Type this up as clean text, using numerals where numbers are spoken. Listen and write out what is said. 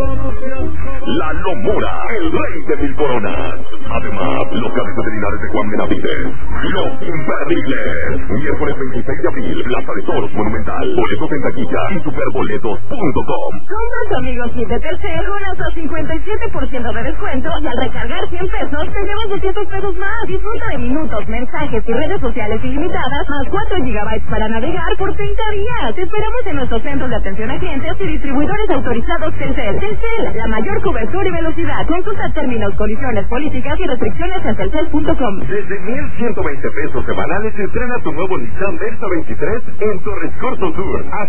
La Lomora, el rey de mil coronas. Además, los cabezas de Linares de Juan Benavides, los imperdibles. Miércoles 26 de abril, Plaza de Toros Monumental. Boletos en taquilla y superboletos.com. Compra tu amigo kit de Telcel con hasta 57% de descuento y al recargar 100 pesos te llevas 200 pesos más. Disfruta de minutos, mensajes y redes sociales ilimitadas más 4 gigabytes para navegar por 30 días. Te esperamos en nuestros centros de atención a clientes y distribuidores autorizados Telcel. Telcel, la mayor cobertura y velocidad. Consulta términos, condiciones, políticas y restricciones en telcel.com. Desde 1,120 pesos semanales estrena tu nuevo Nissan Versa 23 en Torres Corso Sur.